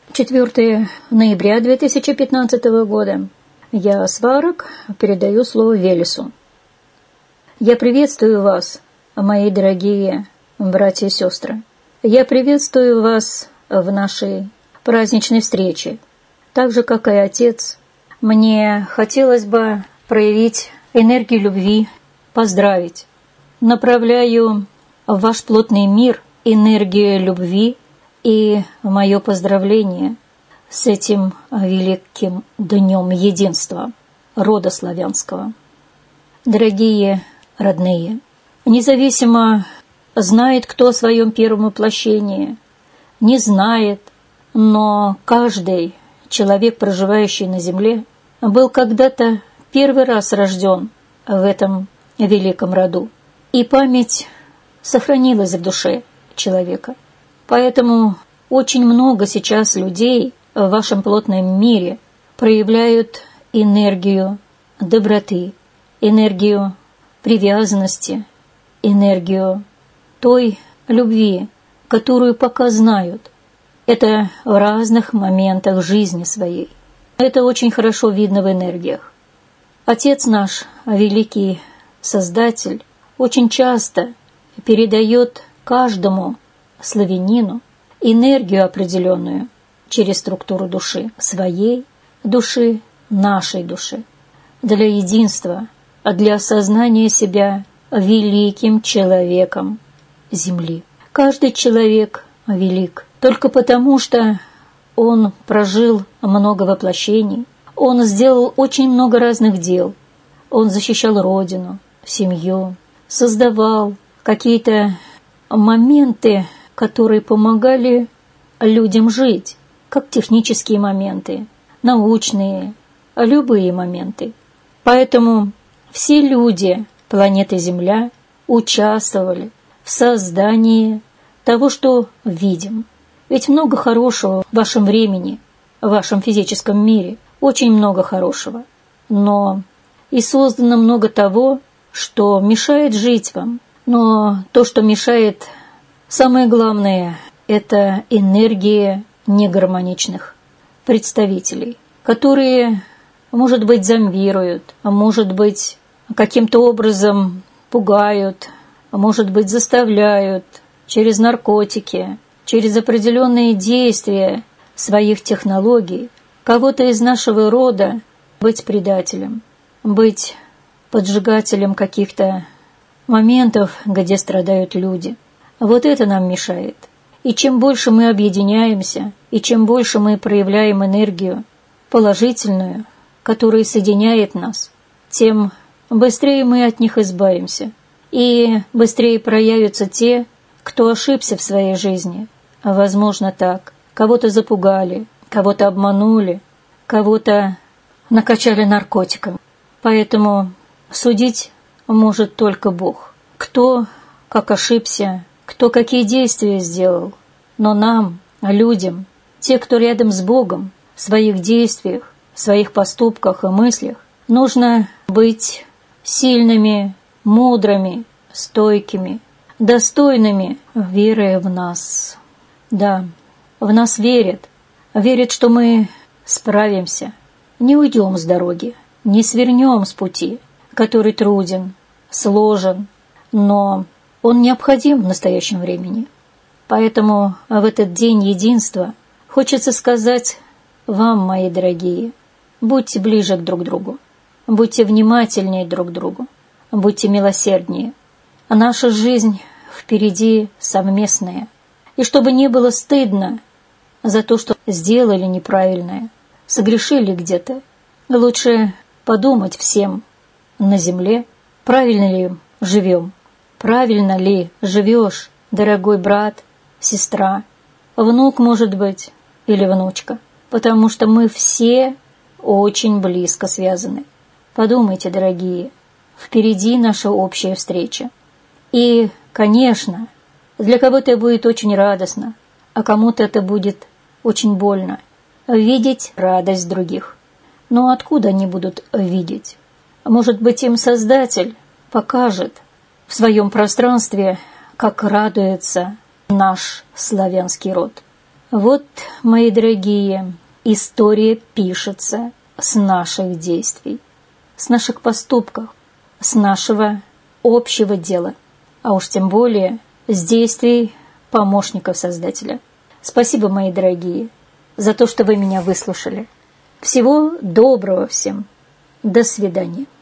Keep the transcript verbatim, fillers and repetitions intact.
четвёртого ноября две тысячи пятнадцатого года. Я, Сварог, передаю слово Велесу. Я приветствую вас, мои дорогие братья и сестры. Я приветствую вас в нашей праздничной встрече. Так же, как и Отец, мне хотелось бы проявить энергию любви, поздравить. Направляю в ваш плотный мир энергию любви и мое поздравление с этим великим днем единства рода славянского. Дорогие родные, независимо, знает кто о своем первом воплощении, не знает, но каждый человек, проживающий на земле, был когда-то первый раз рожден в этом великом роду, и память сохранилась в душе человека. Поэтому очень много сейчас людей в вашем плотном мире проявляют энергию доброты, энергию привязанности, энергию той любви, которую пока знают. Это в разных моментах жизни своей. Это очень хорошо видно в энергиях. Отец наш, великий Создатель, очень часто передает каждому славянину энергию определенную через структуру души, своей души, нашей души, для единства, для осознания себя великим человеком Земли. Каждый человек велик только потому, что он прожил много воплощений, он сделал очень много разных дел, он защищал родину, семью, создавал какие-то моменты, которые помогали людям жить, как технические моменты, научные, любые моменты. Поэтому все люди планеты Земля участвовали в создании того, что видим. Ведь много хорошего в вашем времени, в вашем физическом мире, очень много хорошего. Но и создано много того, что мешает жить вам. Но то, что мешает, самое главное, это энергия негармоничных представителей, которые, может быть, зомбируют, а может быть, каким-то образом пугают, а может быть, заставляют через наркотики, через определенные действия своих технологий кого-то из нашего рода быть предателем, быть поджигателем каких-то моментов, где страдают люди. Вот это нам мешает. И чем больше мы объединяемся, и чем больше мы проявляем энергию положительную, которая соединяет нас, тем быстрее мы от них избавимся. И быстрее проявятся те, кто ошибся в своей жизни. Возможно, так. Кого-то запугали, кого-то обманули, кого-то накачали наркотиком. Поэтому судить может только Бог. Кто как ошибся, кто какие действия сделал. Но нам, людям, те, кто рядом с Богом, в своих действиях, в своих поступках и мыслях, нужно быть сильными, мудрыми, стойкими, достойными веры в нас. Да, в нас верят, верят, что мы справимся, не уйдем с дороги, не свернем с пути, который труден, сложен, но он необходим в настоящем времени. Поэтому в этот день единства хочется сказать вам, мои дорогие, будьте ближе друг к другу, будьте внимательнее друг к другу, будьте милосерднее. Наша жизнь впереди совместная. И чтобы не было стыдно за то, что сделали неправильное, согрешили где-то, лучше подумать всем на земле, правильно ли живем, правильно ли живешь, дорогой брат, сестра, внук, может быть, или внучка, потому что мы все очень близко связаны. Подумайте, дорогие, впереди наша общая встреча. И, конечно, для кого-то это будет очень радостно, а кому-то это будет очень больно видеть радость других. Но откуда они будут видеть? Может быть, им Создатель покажет в своем пространстве, как радуется наш славянский род. Вот, мои дорогие, история пишется с наших действий, с наших поступков, с нашего общего дела, а уж тем более с действий помощников Создателя. Спасибо, мои дорогие, за то, что вы меня выслушали. Всего доброго всем. До свидания.